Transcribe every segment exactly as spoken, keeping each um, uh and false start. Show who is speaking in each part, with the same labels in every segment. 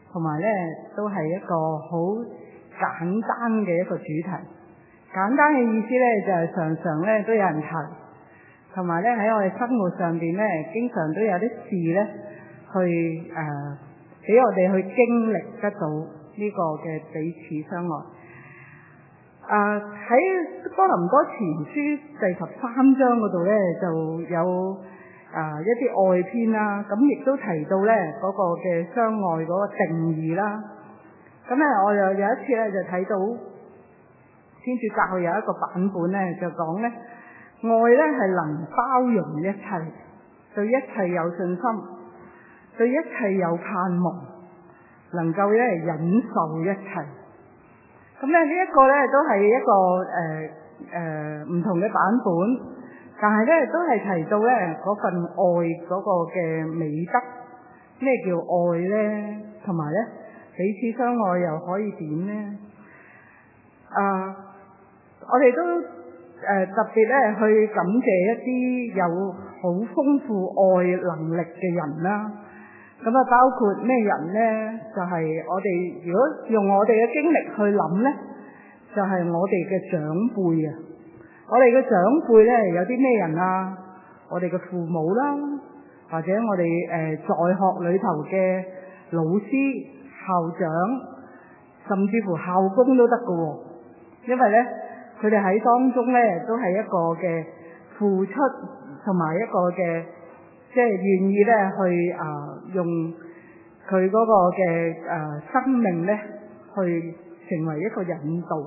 Speaker 1: 同埋咧都係一個好簡單嘅一個主題。簡單嘅意思咧就係、是、常常咧都有人提，同埋咧喺我哋生活上邊咧，經常都有啲事咧去誒俾、呃、我哋去經歷得到呢個嘅彼此相愛。啊！喺哥林多前書第十三章嗰度咧，就有啊一啲愛篇啦，咁亦都提到咧嗰個嘅相愛嗰個定義啦。咁咧，我又有一次咧就睇到天主教有一個版本咧，就講咧愛咧係能包容一切，對一切有信心，對一切有盼望，能夠咧忍受一切。咁咧呢一個咧都係一個誒誒唔同嘅版本，但係咧都係提到咧嗰份愛嗰個嘅美德。咩叫愛咧？同埋咧彼此相愛又可以點咧？啊，我哋都誒、呃、特別咧去感謝一啲有好豐富愛能力嘅人啦。咁啊，包括咩人咧？就係、是、我哋如果用我哋嘅經歷去諗咧，就係、是、我哋嘅長輩啊。我哋嘅長輩咧有啲咩人啊？我哋嘅父母啦，或者我哋誒、呃、在學裏頭嘅老師、校長，甚至乎校工都得㗎喎。因為咧，佢哋喺當中咧都係一個嘅付出，同埋一個嘅。即係願意咧去啊、呃、用佢嗰個嘅誒、呃、生命咧去成為一個引導。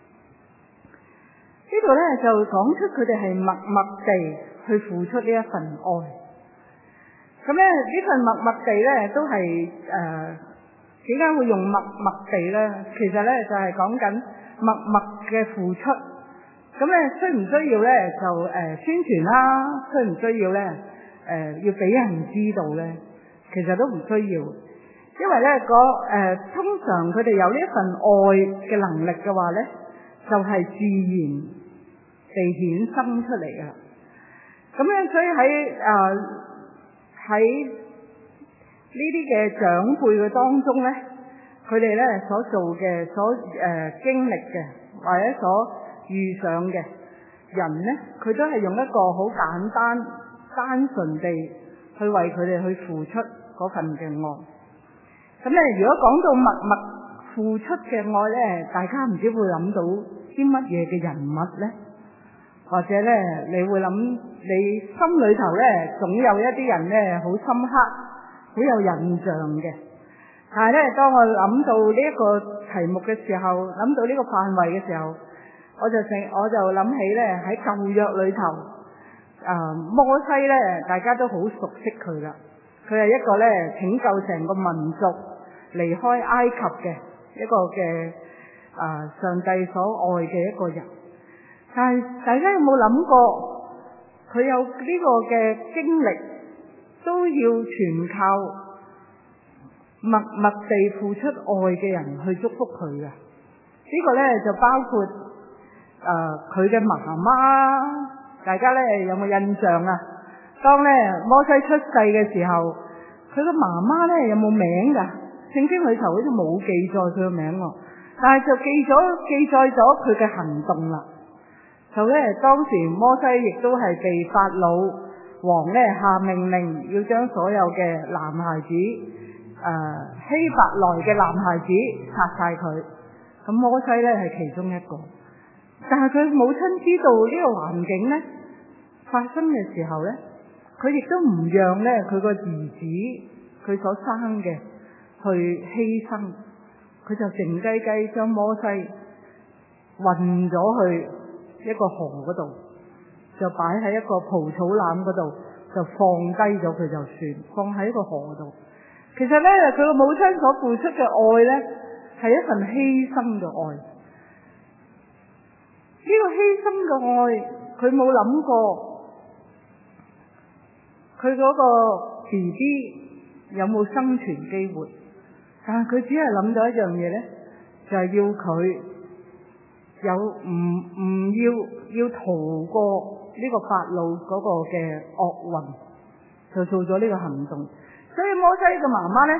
Speaker 1: 呢度咧就講出佢哋係默默地去付出呢一份愛。咁咧呢份默默地咧都係誒點解會用默默地咧？其實咧就係講緊默默嘅付出。咁咧需唔需要咧就誒、呃、宣傳啦？需唔需要咧？誒、呃，要俾人知道咧，其實都唔需要，因為咧，嗰誒、呃、通常佢哋有呢一份愛嘅能力嘅話咧，就係、是、自然地衍生出嚟嘅。咁樣所以喺誒喺呢啲嘅長輩嘅當中咧，佢哋咧所做嘅、所誒、呃、經歷嘅或者所遇上嘅人咧，佢都係用一個好簡單。單純地去為佢哋去付出嗰份嘅愛。咁咧，如果講到默默付出嘅愛咧，大家唔知會諗到啲乜嘢嘅人物咧？或者咧，你會諗你心裏頭咧，總有一啲人咧好深刻、好有印象嘅。但係咧，當我諗到呢一個題目嘅時候，諗到呢個範圍嘅時候，我就成我就諗起咧喺舊約裏頭。啊，摩西咧，大家都好熟悉佢啦。佢係一個咧拯救成個民族離開埃及嘅一個嘅啊，上帝所愛嘅一個人。但係大家有冇諗過，佢有呢個嘅經歷，都要全靠默默地付出愛嘅人去祝福佢嘅。呢個咧就包括啊佢嘅媽媽。大家咧有冇印象啊？當咧摩西出世嘅時候，佢個媽媽咧有冇名噶？聖經裏頭好似冇記載佢個名喎，但係就記咗記載咗佢嘅行動啦。就咧當時摩西亦都係被法老王咧下命令，要將所有嘅男孩子誒、呃、希伯來嘅男孩子殺晒佢。咁摩西咧係其中一個。但係佢母親知道呢個環境咧發生嘅時候咧，佢亦都唔讓咧佢個兒子佢所生嘅去犧牲，佢就靜雞雞將摩西運咗去一個河嗰度，就擺喺一個蒲草籃嗰度，就放低咗佢就算，放喺個河度。其實咧佢個母親所付出嘅愛咧係一份犧牲嘅愛。呢個犧牲嘅愛，佢冇諗過佢嗰個 B B 有冇生存機會，但係佢只係諗到一樣嘢咧，就係要佢有唔唔要要逃過呢個法老嗰個嘅惡運，就做咗呢個行動。所以摩西嘅媽媽咧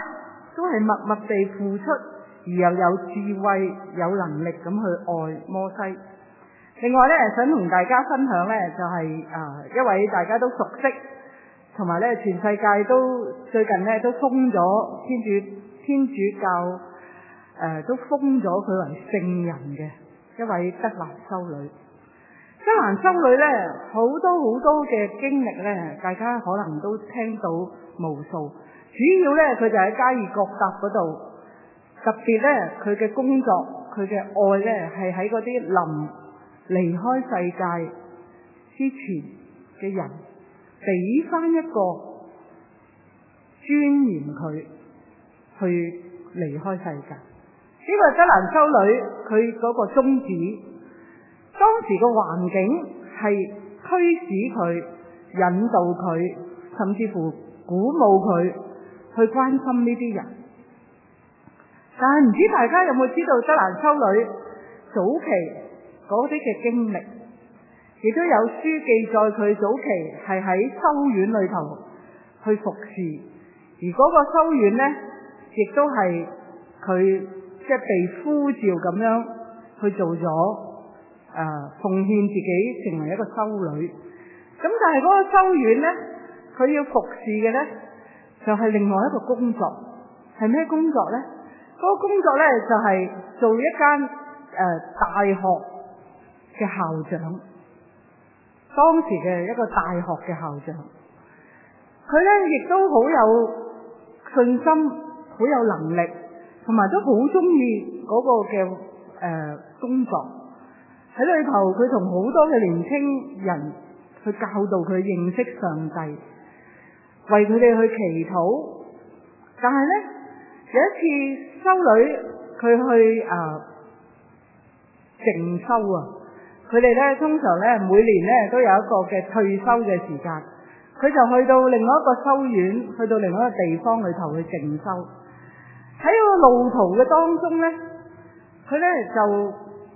Speaker 1: 都係默默地付出，而又有智慧、有能力咁去愛摩西。另外咧，想同大家分享咧，就係、是、啊一位大家都熟悉，同埋咧全世界都最近咧都封咗天主天主教誒、呃、都封咗佢為聖人嘅一位德蘭修女。德蘭修女咧好多好多嘅經歷咧，大家可能都聽到無數。主要咧佢就喺加爾各答嗰度，特別咧佢嘅工作，佢嘅愛咧係喺嗰啲臨離開世界之前嘅人，俾翻一個尊嚴佢去離開世界。呢個德蘭修女佢嗰個宗旨，當時個環境係驅使佢、引導佢，甚至乎鼓舞佢去關心呢啲人。但係唔知大家有冇知道德蘭修女早期嗰啲嘅經歷，亦都有書記載佢早期係喺修院裏頭去服侍，而嗰個修院呢，亦都係佢即係被呼召咁樣去做咗誒、呃、奉獻自己成為一個修女。咁但係嗰個修院呢，佢要服侍嘅呢，就係、是、另外一個工作，係咩工作呢？嗰、那個工作呢，就係、是、做一間誒、呃、大學嘅校長，當時嘅一個大學嘅校長，佢咧亦都好有信心，好有能力，同埋都好中意嗰個嘅誒、呃、工作。喺裏頭，佢同好多嘅年輕人去教導佢認識上帝，為佢哋去祈禱。但係咧有一次修女佢去誒靜修啊。佢哋咧通常咧每年咧都有一個嘅退休嘅時間，佢就去到另外一個修院，去到另外一個地方裏頭去靜修。喺個路途嘅當中咧，佢咧就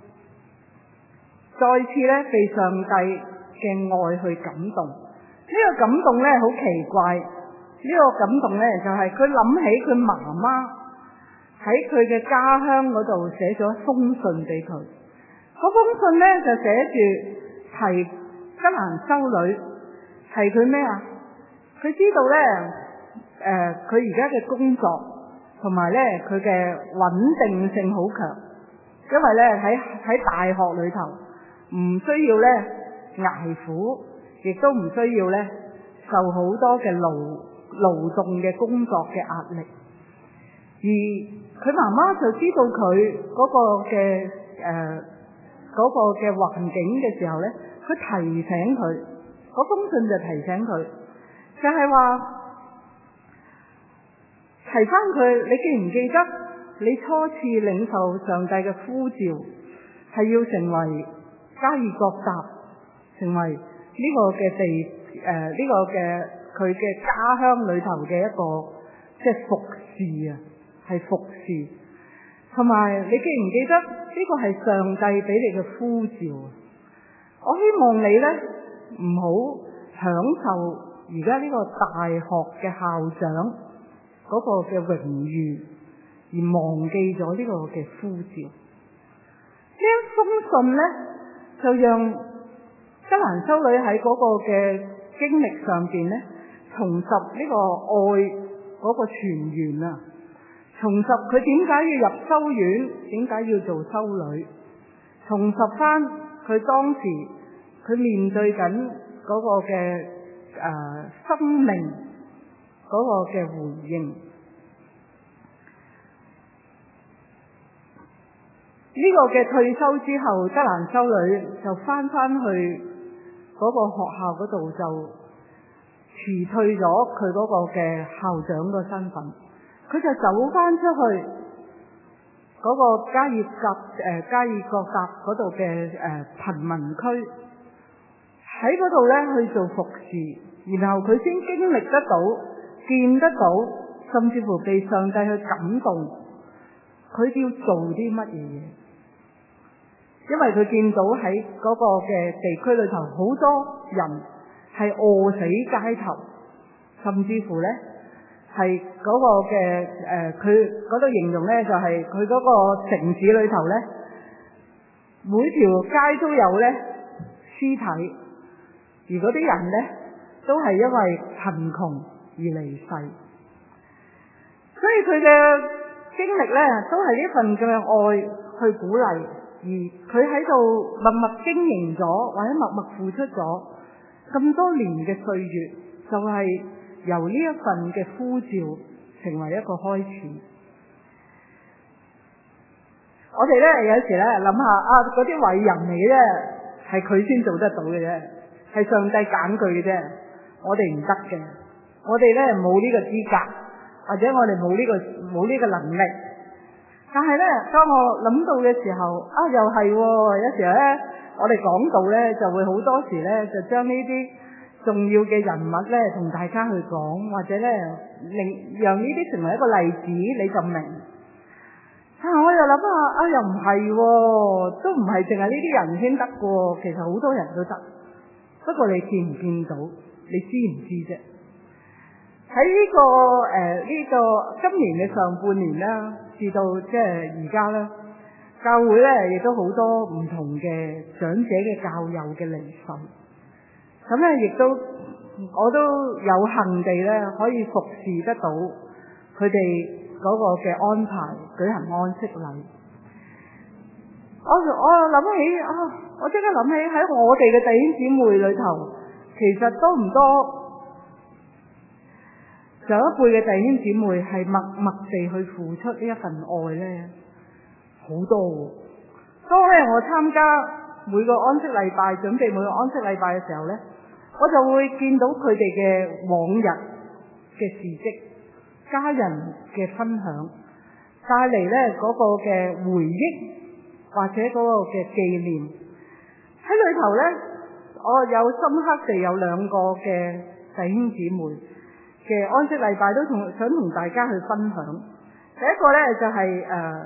Speaker 1: 再次咧被上帝嘅愛去感動。呢、這個感動咧好奇怪，呢、這個感動咧就係佢諗起佢媽媽喺佢嘅家鄉嗰度寫咗一封信俾佢。嗰封信咧就寫住提德蘭修女，提佢咩啊？佢知道咧，誒佢而家嘅工作同埋咧佢嘅穩定性好強，因為咧喺喺大學裏頭唔需要咧捱苦，亦都唔需要咧受好多嘅勞勞動嘅工作嘅壓力。而佢媽媽就知道佢嗰個嘅誒。呃嗰個嘅環境嘅時候咧，佢提醒佢，嗰封信就提醒佢，就係話提翻佢，你記唔記得你初次領受上帝嘅呼召，係要成為加爾各答，成為呢個嘅地誒呢、呃這個嘅佢嘅家鄉裏頭嘅一個即係服侍啊，係服侍。同埋你記唔記得呢個係上帝俾你嘅呼召？我希望你咧唔好享受而家呢個大學嘅校長嗰個嘅榮譽，而忘記咗呢個嘅呼召。呢一封信咧就讓德蘭修女喺嗰個嘅經歷上邊咧重拾呢個愛嗰個泉源啊！重拾佢點解要入修院，點解要做修女，重拾翻佢當時佢面對緊嗰個嘅誒、呃、生命嗰個嘅回應。呢、這個嘅退休之後，德蘭修女就翻翻去嗰個學校嗰度，就辭退咗佢嗰個嘅校長個身份。佢就走翻出去嗰個加爾各誒加爾各答嗰度嘅誒貧民區，喺嗰度咧去做服侍，然後佢先經歷得到、見得到，甚至乎被上帝去感動，佢要做啲乜嘢嘢？因為佢見到喺嗰個嘅地區裏頭，好多人係餓死街頭，甚至乎咧。 係嗰個嘅誒，佢嗰度形容咧就係佢嗰個城市裏頭咧，每條街都有咧屍體，而嗰啲人咧都係因為貧窮而離世，所以佢嘅經歷咧都係呢份嘅愛去鼓勵，而佢喺度默默經營咗或者默默付出咗咁多年嘅歲月，就係由呢一份嘅呼召成為一個開始。我哋咧有時咧諗下啊，嗰啲偉人嚟嘅啫，係佢先做得到嘅啫，係上帝揀佢嘅啫，我哋唔得嘅，我哋咧冇呢個資格，或者我哋冇呢個冇呢個能力。但係咧，當我諗到嘅時候，啊又係喎，有時咧我哋講道咧就會好多時咧就將呢啲重要嘅人物咧同大家去講，或者咧令讓呢啲成為一個例子，你就明。啊，我又諗下，啊又唔係喎，都唔係淨係呢啲人先得喎，其實好多人都得。不過你見唔見到？你知唔知啫？喺呢個誒呢個今年嘅上半年啦，至到即係而家啦，教會咧亦都好多唔同嘅長者嘅教友嘅離世。咁咧，亦都我都有幸地咧，可以服侍得到佢哋嗰個嘅安排，舉行安息禮。我我諗起啊，我即刻諗起喺我哋嘅弟兄姊妹裏頭，其實多唔多上一輩嘅弟兄姊妹係默默地去付出呢一份愛咧，好多喎。當咧我參加每個安息禮拜，準備每個安息禮拜嘅時候咧，我就會見到佢哋嘅往日嘅事蹟，家人嘅分享，帶嚟咧嗰個嘅回憶或者嗰個嘅紀念。喺裏頭咧，我有深刻地有兩個嘅弟兄姊妹嘅安息禮拜都同想同大家去分享。第一個咧就係誒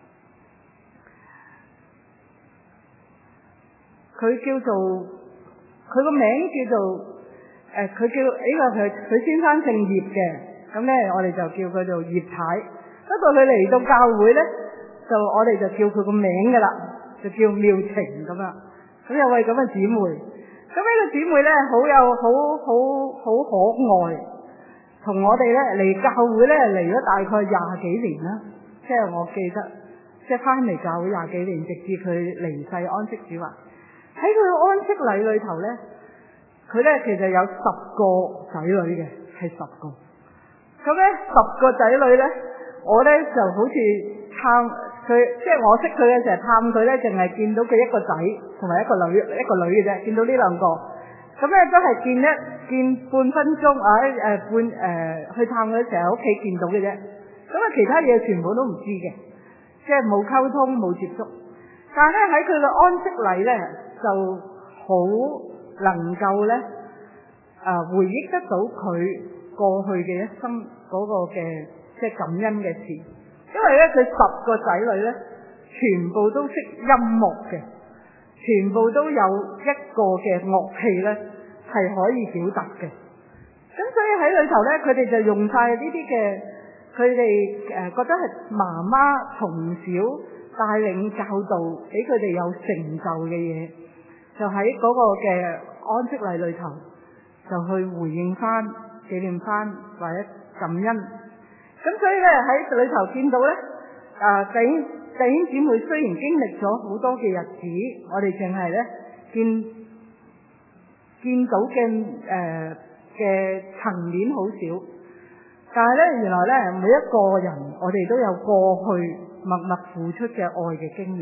Speaker 1: 佢叫做佢個名叫做誒佢叫呢個佢佢先生姓葉嘅，咁咧我哋就叫佢做葉太。不過佢嚟到教會咧，就我哋就叫佢個名噶啦，就叫妙晴咁樣。咁有位咁嘅姊妹，咁呢個姊妹咧好有好好好可愛，同我哋咧嚟教會咧嚟咗大概廿幾年啦，即係我記得，即係翻嚟教會廿幾年，直至佢離世安息主懷。喺佢嘅安息禮裏頭咧，佢咧其實有十個仔女嘅，係十個。咁咧十個仔女咧，我咧就好似探佢，即係我識佢嘅時候探佢咧，淨係見到佢一個仔同埋一個女，一個女嘅啫，見到呢兩個。咁咧都係見一見半分鐘，啊誒、呃、半誒、呃、去探佢嘅時候喺屋企見到嘅啫。咁啊其他嘢全部都唔知嘅，即係冇溝通冇接觸。但係咧喺佢嘅安息禮咧，就好能夠咧啊回憶得到佢過去嘅一生嗰個嘅即係感恩嘅事。因為咧佢十個仔女咧，全部都識音樂嘅，全部都有一個嘅樂器咧係可以表達嘅。咁所以喺裏頭咧，佢哋就用晒呢啲嘅，佢哋誒覺得係媽媽從小帶領教導，俾佢哋有成就嘅嘢，就喺嗰個嘅安息禮裏頭，就去回應翻、紀念翻或者感恩。咁所以咧喺裏頭見到咧，啊弟兄弟兄姊妹雖然經歷咗好多嘅日子，我哋淨係咧見見到嘅誒嘅層面好少，但係咧原來咧每一個人我哋都有過去默默付出嘅愛嘅經歷。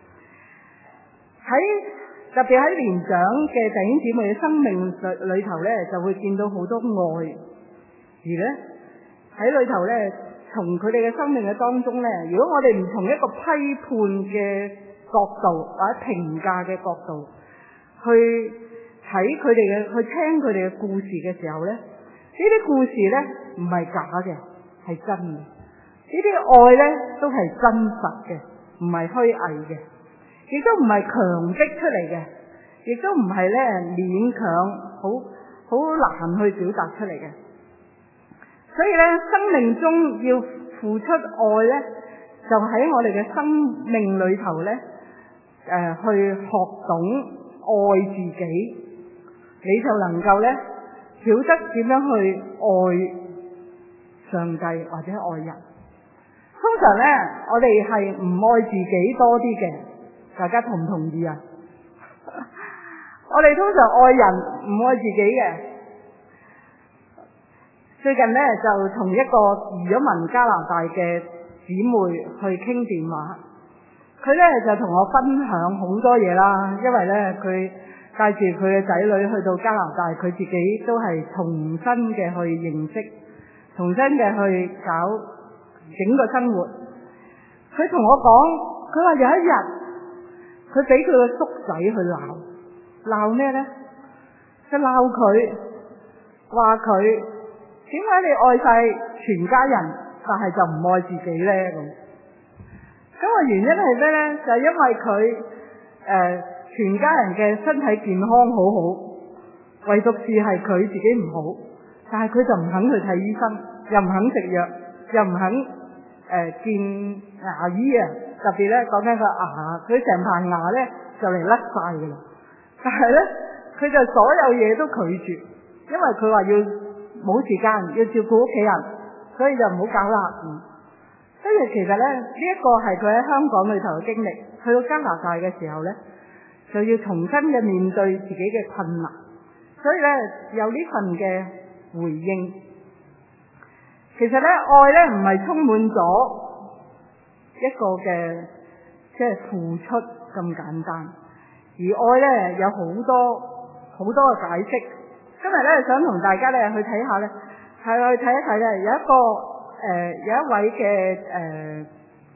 Speaker 1: 喺特別喺年長嘅弟兄姊妹嘅生命裏頭咧，就會見到好多愛，而咧喺裏頭咧，從佢哋嘅生命嘅當中咧，如果我哋唔從一個批判嘅角度或者評價嘅角度去睇佢哋嘅，去聽佢哋嘅故事嘅時候咧，呢啲故事咧唔係假嘅，係真嘅。呢啲愛咧都係真實嘅，唔係虛偽嘅，亦都唔係強迫出嚟嘅，亦都唔係咧勉強好好難去表達出嚟嘅。 所以咧，生命中要付出愛咧，就喺我哋嘅生命裏頭咧，誒、呃，去學懂愛自己，你就能夠咧曉得點樣去愛上帝或者愛人。通常咧，我哋係唔愛自己多啲嘅，大家同唔同意啊？我哋通常愛人唔愛自己嘅。最近咧就同一個移咗民加拿大嘅姊妹去傾電話，佢咧就同我分享好多嘢啦，因為咧佢帶住佢嘅仔女去到加拿大，佢自己都係重新嘅去認識，重新嘅去搞整個生活。佢同我講，佢話有一日佢俾佢個叔仔去鬧，鬧咩咧？佢鬧佢，話佢點解你愛晒全家人，但係就唔愛自己咧？咁咁個原因係咩咧？就係因為佢誒、呃、全家人嘅身體健康好好，唯獨是係佢自己唔好，但係佢就唔肯去睇醫生，又唔肯食藥，又唔肯誒、呃、見牙醫啊。特別咧講緊個牙，佢成排牙咧就嚟甩晒噶啦，但係咧佢就所有嘢都拒絕，因為佢話要冇時間要照顧屋企人，所以就唔好搞啦。嗯，跟住其實咧呢一個係佢喺香港裏頭嘅經歷，去到加拿大嘅時候咧就要重新嘅面對自己嘅困難，所以咧有呢份嘅回應。其實咧愛咧唔係充滿咗一個嘅即係付出咁簡單，而愛咧有好多好多嘅解釋。今日咧想同大家咧去睇下咧，係去睇一睇咧有一個誒、呃、有一位嘅誒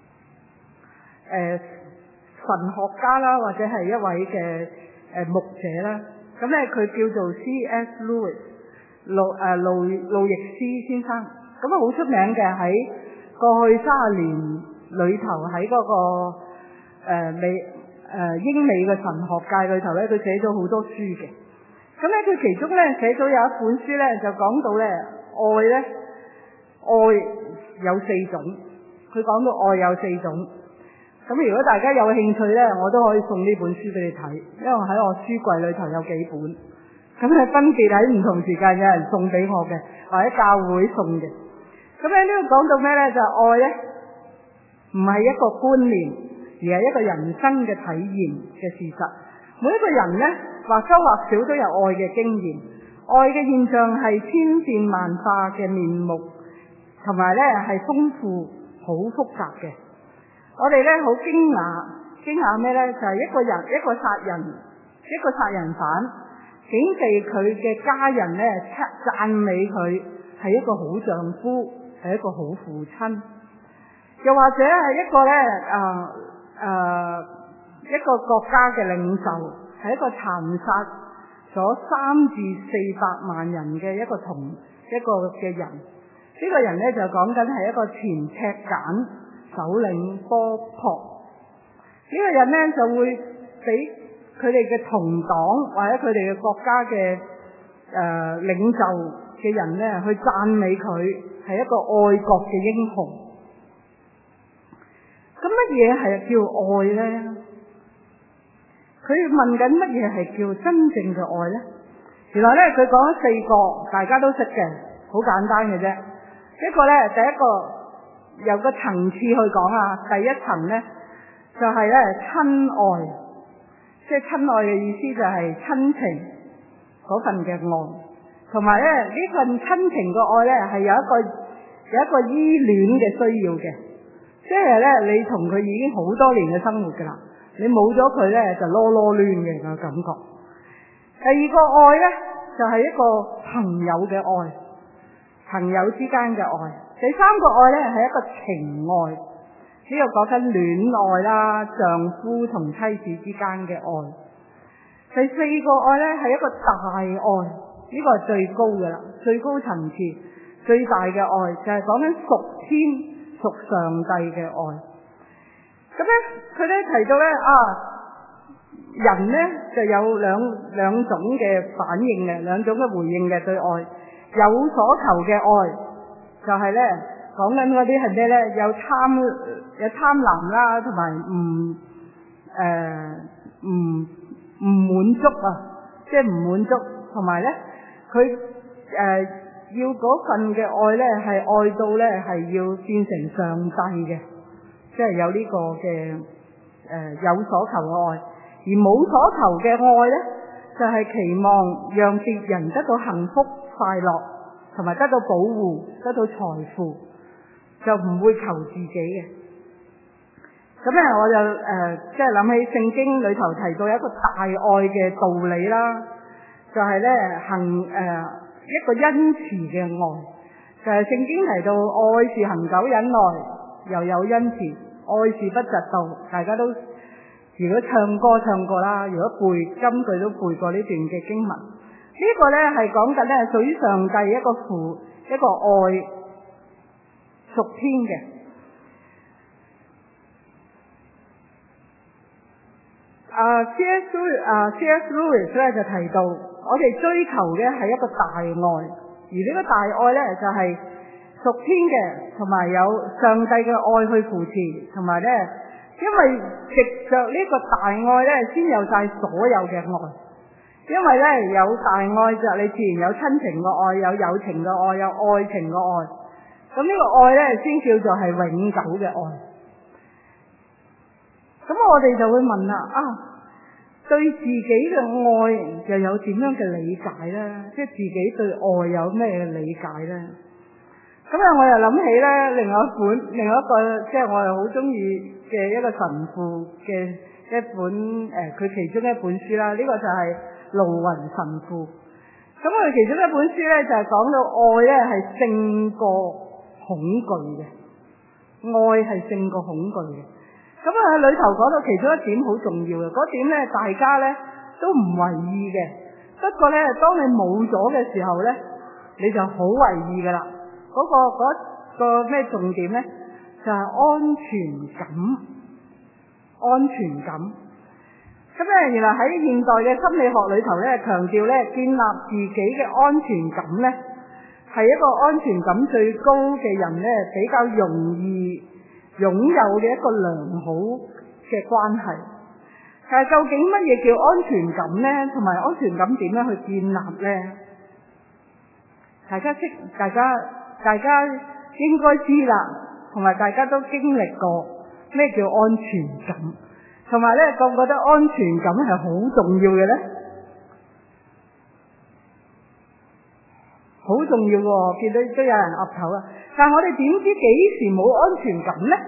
Speaker 1: 誒神學家啦，或者係一位嘅誒、呃、牧者啦。咁咧佢叫做 C S Lewis 路誒路路易斯先生，咁啊好出名嘅，喺過去三十年裏頭喺嗰、那個誒美誒英美嘅神學界裏頭咧，佢寫咗好多書嘅。咁咧佢其中咧寫咗有一本書咧，就講到咧愛咧愛有四種，佢講到愛有四種。咁如果大家有興趣咧，我都可以送呢本書俾你睇，因為喺我書櫃裏頭有幾本。咁係分別喺唔同時間有人送俾我嘅，或者教會送嘅。咁喺呢度講到咩咧？就係、愛咧唔係一個觀念，而係一個人生嘅體驗嘅事實。每一個人咧或多或少都有愛嘅經驗，愛嘅現象係千變萬化嘅面目，同埋咧係豐富好複雜嘅。我哋咧好驚訝，驚訝咩咧？就係、是、一個人一個殺人一個殺人犯，竟被佢嘅家人咧讚美佢係一個好丈夫，係一個好父親。又或者係一個咧誒誒一個國家嘅領袖，係一個殘殺咗三至四百萬人嘅一個同一個嘅人。呢、這個人咧就講緊係一個前赤柬首領波樸。呢、這個人咧就會俾佢哋嘅同黨或者佢哋嘅國家嘅誒、呃、領袖嘅人咧去讚美佢係一個愛國嘅英雄。咁乜嘢係叫愛咧？佢問緊乜嘢係叫真正嘅愛咧？原來咧佢講咗四個，大家都識嘅，好簡單嘅啫。一個咧，第一個由個層次去講啊，第一層咧就係咧親愛，即係親愛嘅意思就係親情嗰份嘅愛，同埋咧呢份親情嘅愛咧係有一個有一個依戀嘅需要嘅。即係咧，你同佢已經好多年嘅生活噶啦，你冇咗佢咧就囉囉攣嘅個感覺。第二個愛咧就係、是、一個朋友嘅愛，朋友之間嘅愛。第三個愛咧係一個情愛，呢個講緊戀愛啦，丈夫同妻子之間嘅愛。第四個愛咧係一個大愛，呢、這個係最高噶啦，最高層次最大嘅愛就係講緊屬天屬上帝嘅愛。咁咧佢咧提到咧啊，人咧就有兩兩種嘅反應嘅，兩種嘅回應嘅對愛，有所求嘅愛就係咧講緊嗰啲係咩咧？有貪有貪婪啦，同埋唔誒唔唔滿足啊，即係唔滿足，同埋咧佢誒要嗰份嘅愛咧係愛到咧係要變成上帝嘅，即係有呢個嘅誒、呃、有所求嘅愛，而冇所求嘅愛咧就係、是、期望讓別人得到幸福快樂，同埋得到保護，得到財富，就唔會求自己嘅。咁咧我就誒即係諗起聖經裏頭提到一個大愛嘅道理啦，就係、是、咧行誒、呃、一個恩慈嘅愛，就係、是、聖經提到愛是恒久忍耐，又有恩慈，愛是不嫉妒。大家都如果唱歌唱過啦，如果背金句都背過呢段嘅經文。呢、這個咧係講緊咧屬於上帝一個父一個愛屬天嘅。啊 C S 啊 C S Lewis 咧就提到，我哋追求嘅係一個大愛，而呢個大愛咧就係、是、屬天嘅，同埋有上帝嘅愛去扶持，同埋咧因為藉着呢個大愛咧先有晒所有嘅愛。因為咧有大愛就你自然有親情嘅愛，有友情嘅愛，有愛情嘅愛。咁呢個愛咧先叫做係永久嘅愛。咁我哋就會問啦，啊，對自己嘅愛又有點樣嘅理解咧？即係自己對愛有咩理解咧？咁啊，我又諗起咧另外一本，另外一個即係我又好中意嘅一個神父嘅一本誒，佢、呃、其中一本書啦。呢、這個就係盧雲神父。咁佢其中一本書咧就係、是、講到愛咧係勝過恐懼嘅，愛係勝過恐懼嘅。咁啊喺裏頭講到其中一點好重要嘅，嗰點咧大家咧都唔為意嘅。不過咧，當你冇咗嘅時候咧，你就好為意噶啦。嗰、那個嗰、那個咩重點咧，就係、是、安全感，安全感。咁咧，原來喺現代嘅心理學裏頭咧，強調咧建立自己嘅安全感咧，係一個安全感最高嘅人咧比較容易擁有嘅一個良好嘅關係。但係究竟乜嘢叫安全感咧？同埋安全感點樣去建立咧？大家識，大家大家應該知啦，同埋大家都經歷過咩叫安全感，同埋咧覺唔覺得安全感係好重要嘅咧？好重要喎，見到都有人岌頭啦。但係我哋點知幾時冇安全感咧？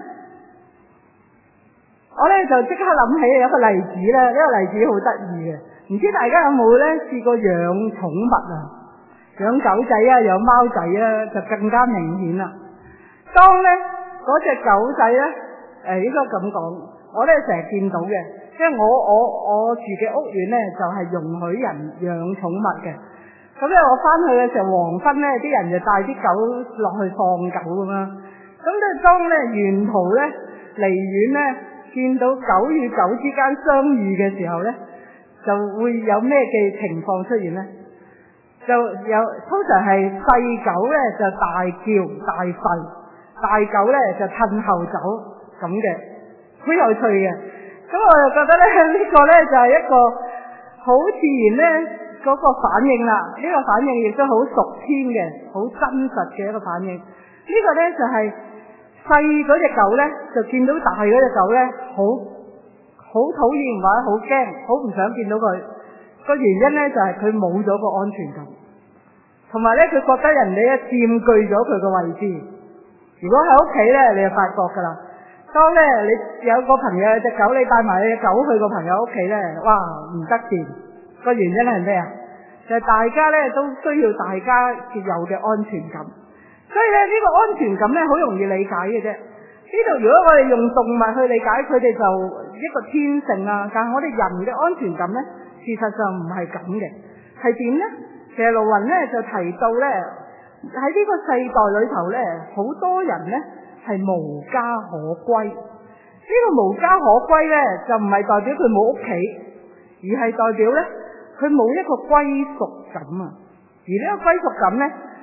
Speaker 1: 我咧就即刻諗起有一個例子咧，呢個例子好得意嘅，唔知大家有冇咧試過養寵物啊？養狗仔啊，養貓仔啊，就更加明顯啦。當咧嗰隻狗仔咧，誒應該咁講，我咧成日見到嘅，即係我我我住嘅屋苑咧就係容許人養寵物嘅。咁咧我翻去嘅時候黃昏咧，啲人就帶啲狗落去放狗咁樣。咁咧當咧沿途咧離遠咧見到狗與狗之間相遇嘅時候咧，就會有咩嘅情況出現咧？就有通常係細狗咧就大叫大吠，大狗咧就褪後走咁嘅，好有趣嘅。咁我就覺得咧呢個咧就係一個好自然咧嗰個反應啦。呢個反應亦都好屬天嘅，好真實嘅一個反應。呢個咧就係細嗰隻狗咧就見到大嗰隻狗咧，好好討厭或者好驚，好唔想見到佢。個原因咧就係佢冇咗個安全感，同埋咧佢覺得人哋咧佔據咗佢個位置。如果喺屋企咧，你就發覺噶啦。當咧你有個朋友有隻狗，你帶埋你隻狗去個朋友屋企咧，哇唔得掂。個原因係咩啊？就係、是、大家咧都需要大家有嘅安全感。所以咧呢、這個安全感咧好容易理解嘅啫。呢度如果我哋用動物去理解，佢哋就一個天性啊。但係我哋人嘅安全感咧，事實上唔係咁嘅，係點咧？其實盧雲咧就提到咧，喺呢個世代裏頭咧，好多人咧係無家可歸。呢個無家可歸咧，就唔係代表佢冇屋企，而係代表咧佢冇一個歸屬感啊。而呢個歸屬感咧，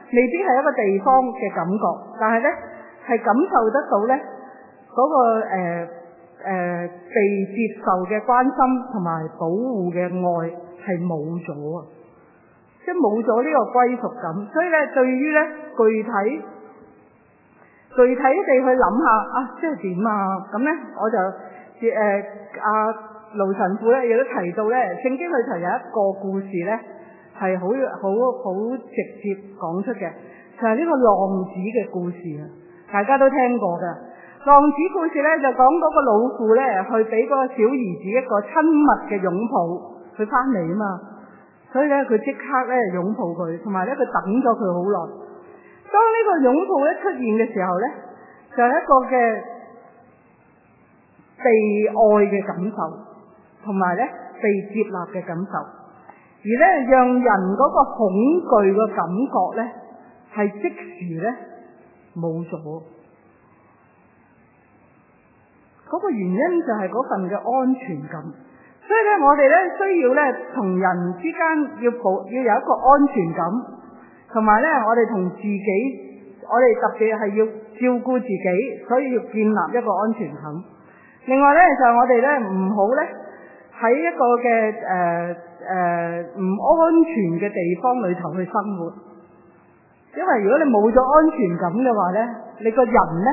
Speaker 1: 未必係一個地方嘅感覺，但係咧係感受得到咧嗰個誒誒被接受嘅關心同埋保護嘅愛係冇咗啊！即係冇咗呢個歸屬感，所以咧對於咧具體具體地去諗下啊，即係點啊？咁咧我就誒阿盧神父咧亦都提到咧，聖經裏頭有一個故事咧係好好好直接講出嘅，就係呢個浪子嘅故事啊！大家都聽過㗎。浪子故事咧就講嗰個老父咧去俾嗰個小兒子一個親密嘅擁抱，佢翻嚟啊嘛，所以咧佢即刻咧擁抱佢，同埋咧佢等咗佢好耐。當呢個擁抱一出現嘅時候咧，就係一個嘅被愛嘅感受，同埋咧被接納嘅感受，而咧讓人嗰個恐懼嘅感覺咧係即時咧冇咗。嗰個原因就係嗰份嘅安全感，所以咧我哋咧需要咧同人之間要保要有一個安全感，同埋咧我哋同自己，我哋特別係要照顧自己，所以要建立一個安全感。另外咧就係我哋咧唔好咧喺一個嘅誒誒唔安全嘅地方裏頭去生活，因為如果你冇咗安全感嘅話咧，你個人咧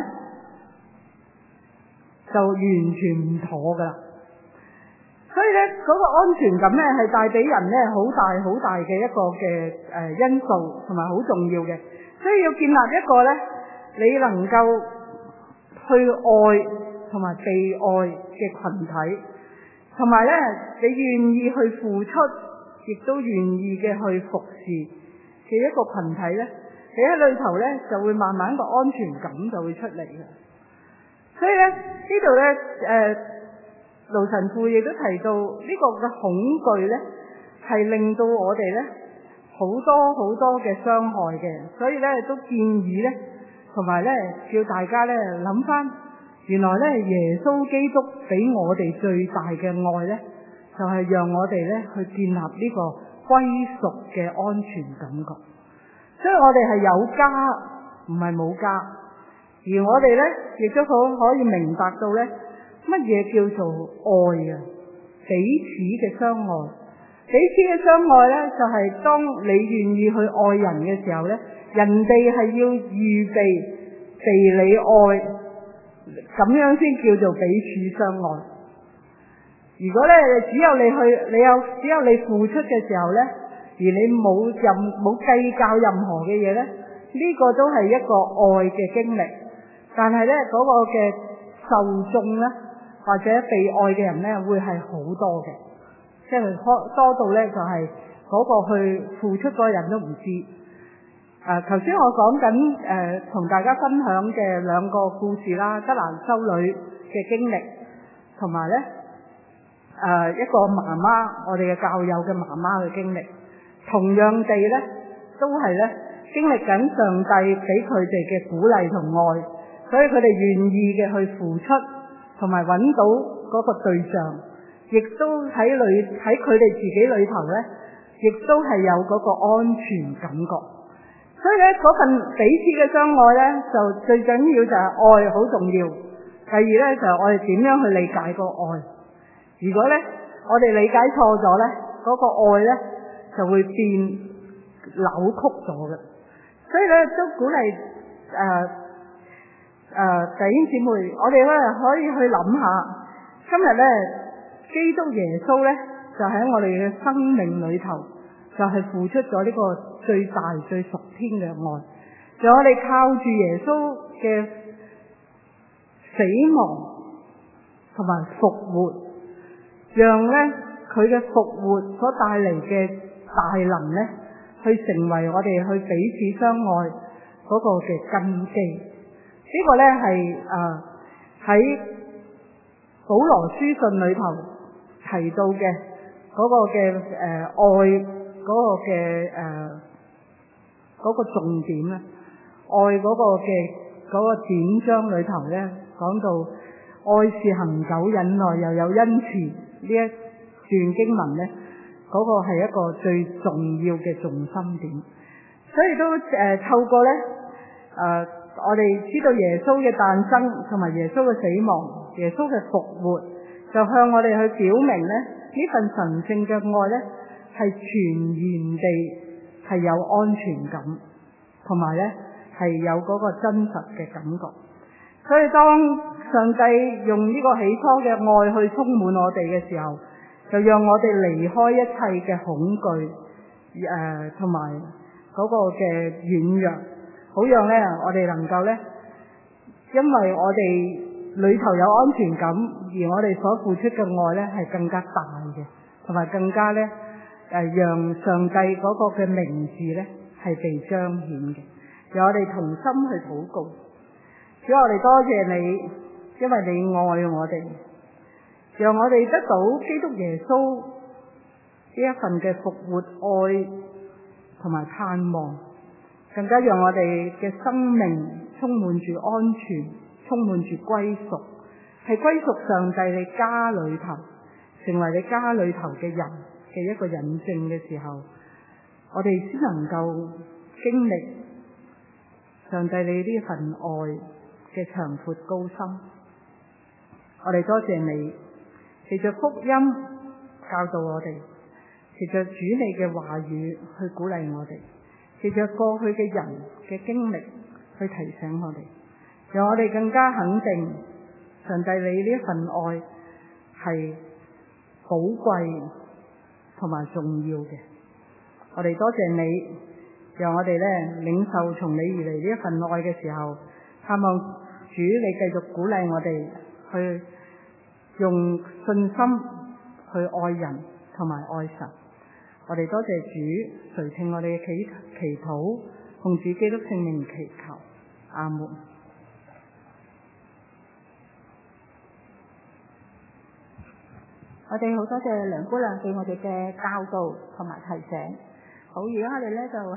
Speaker 1: 就完全唔妥噶啦。所以咧嗰個安全感咧係帶俾人咧好大好大嘅一個嘅誒因素，同埋好重要嘅。所以要建立一個咧你能夠去愛同埋被愛嘅群體，同埋咧你願意去付出，亦都願意嘅去服侍嘅一個群體咧，你喺裏頭咧就會慢慢個安全感就會出嚟嘅。所以咧呢度咧誒盧神父亦都提到呢個嘅恐懼咧係令到我哋咧好多好多嘅傷害嘅，所以咧都建議咧同埋咧叫大家咧諗翻，原來咧耶穌基督俾我哋最大嘅愛咧，就係讓我哋咧去建立呢個歸屬嘅安全感覺。所以我哋係有家，唔係冇家，而我哋咧亦都好可以明白到咧乜嘢叫做愛啊，彼此嘅相愛。彼此嘅相愛咧，就係當你願意去愛人嘅時候咧，人哋係要預備被你愛，咁樣先叫做彼此相愛。如果咧只有你去，你有只有你付出嘅時候咧，而你冇任冇計較任何嘅嘢咧，呢個都係一個愛嘅經歷。但係咧嗰個嘅受眾咧，或者被愛嘅人咧，會係好多嘅。即係多到咧，就係嗰個去付出嗰個人都唔知。誒、呃，頭先我講緊誒，同大家分享嘅兩個故事啦，德蘭修女嘅經歷，同埋咧誒一個媽媽，我哋嘅教友嘅媽媽嘅經歷，同樣地咧，都係咧經歷緊上帝俾佢哋嘅鼓勵同愛，所以佢哋願意嘅去付出，同埋揾到嗰個對象。亦都喺裏喺佢哋自己裏頭咧，亦都係有嗰個安全感覺。所以咧嗰份彼此嘅相愛咧，就最緊要就係愛好重要。第二咧就係我哋點樣去理解個愛。如果咧我哋理解錯咗咧，嗰個愛咧就會變扭曲咗嘅。所以咧都鼓勵誒誒弟兄姊妹，我哋咧可以去諗下，今日咧。基督耶穌咧就喺我哋嘅生命裏頭，就係付出咗呢個最大最屬天嘅愛。就我哋靠住耶穌嘅死亡同埋復活，讓咧佢嘅復活所帶嚟嘅大能咧，去成為我哋去彼此相愛嗰個嘅根基。這個、呢個咧係誒喺保羅書信裏頭提到嘅嗰個嘅誒、呃、愛嗰個嘅誒嗰個重點咧，愛嗰個嘅嗰個典章裏頭咧講到愛是恒久忍耐又有恩慈，呢一段經文咧嗰、嗰個係一個最重要嘅重心點。所所以都誒、呃、透過咧誒、呃，我哋知道耶穌嘅誕生同埋耶穌嘅死亡，耶穌嘅復活，就向我哋去表明咧呢份神聖嘅愛咧係全然地係有安全感，同埋咧係有嗰個真實嘅感覺。所以當上帝用呢個起初嘅愛去充滿我哋嘅時候，就讓我哋離開一切嘅恐懼誒同埋嗰個嘅軟弱，好讓咧我哋能夠咧，因為我哋裏頭有安全感，而我哋所付出嘅愛咧係更加大嘅，同埋更加咧誒讓上帝嗰個嘅名字咧係被彰顯嘅。讓我哋同心去禱告。主，我哋多謝你，因為你愛我哋，讓我哋得到基督耶穌呢一份嘅復活愛同埋盼望，更加讓我哋嘅生命充滿住安全，充滿住歸屬，係歸屬上帝你家裏頭，成為你家裏頭嘅人嘅一個印證嘅時候，我哋先能夠經歷上帝你呢份愛嘅長闊高深。我哋多謝你，藉着福音教導我哋，藉着主你嘅話語去鼓勵我哋，藉着過去嘅人嘅經歷去提醒我哋，讓我哋更加肯定上帝你呢一份愛係寶貴同埋重要嘅。我哋多謝你，讓我哋咧領受從你而嚟呢一份愛嘅時候，盼望主你繼續鼓勵我哋去用信心去愛人同埋愛神。我哋多謝主垂聽我哋嘅祈祈禱，奉主基督聖名祈求，阿門。
Speaker 2: 我哋好多謝梁姑娘對我哋嘅教導同埋提醒。好，而家我哋咧就